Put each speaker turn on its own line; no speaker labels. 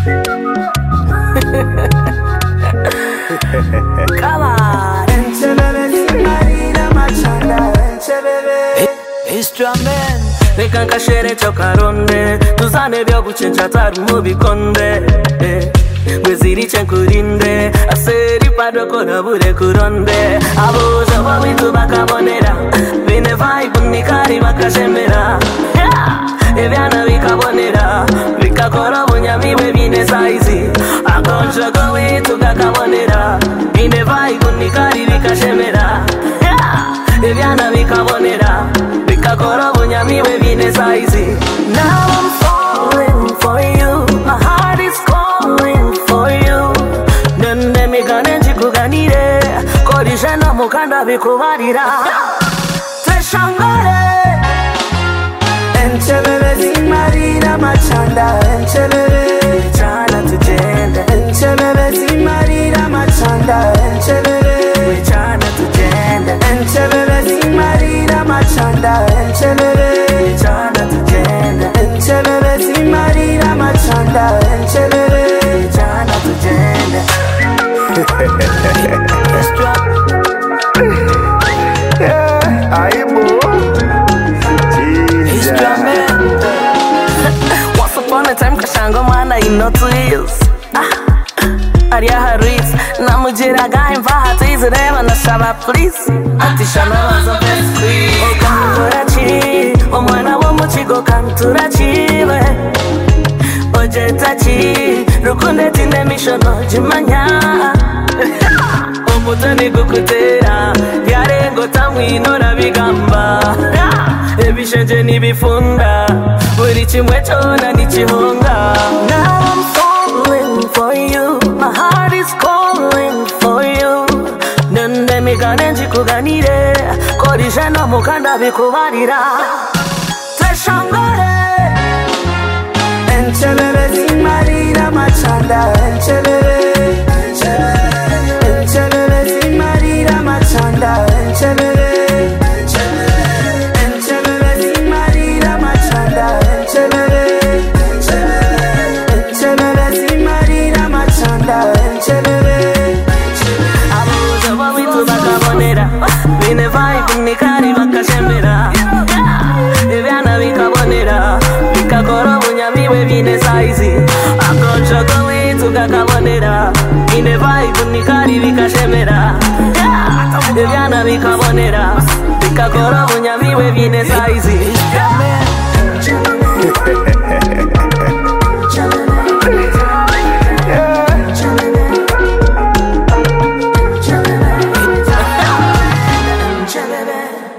Come on. Instrument Rekanka shere chokaronde Tuzane vyo kuchencha taru mubikonde Mweziri chenkurinde Aseri padoko na bure kuronde Abuja wawitu bakabonera Vine vibe nikari bakashemera Evyana vikabonera Vikakora bunyamiwe vine saizi Akonja gowitu kakabonera Vine vibe nikari vikashemera Evyana vikabonera Vikakora bunyamiwe vine saizi. Now I'm falling for you, my heart is calling for you. Nende migane njikuganire Korishe no mukanda bikubarira Teshangare Enchebebe zimarira machanda Enchebebe Chana tujende Enchebebe zimarira machanda Enchebebe Chana tujende Enchebebe zimarira machanda Enchebebe Chana tujende Enchebebe zimarira machanda Enchebebe Chana tujende Once upon a time kashango mwana inotuils Aria Harris Namujira gaimva hatizirema nashaba please Atishana wazo best please Okamurachi Omwana womuchigo kamturachiwe Ojetachi Rukunde tine mishono jimanya Omutani gukutera Yarengo tamwino na bigamba Ebishenje nibifunda Buri chimwe chona nichihonga Now I'm falling for you My heart is calling for you Nende migane njikuganire Korishe no mukanda bikubarira Teshangare Enchebebe zimarira machanda Enchebebe Enchebebe zimarira machanda Enchebebe Enchebebe zimarira machanda Enchebebe Enchebebe zimarira machanda Enchebebe Abuja wawitu bakabonera Vine vibe nikari bakashemera Evyana vikabonera Vikakora bunyamiwe vine saizi Akonja gowitu kakabonera Vine vibe nikari vikashemera Evyana vikabonera Vikakora bunyamiwe vine saizi Chelebe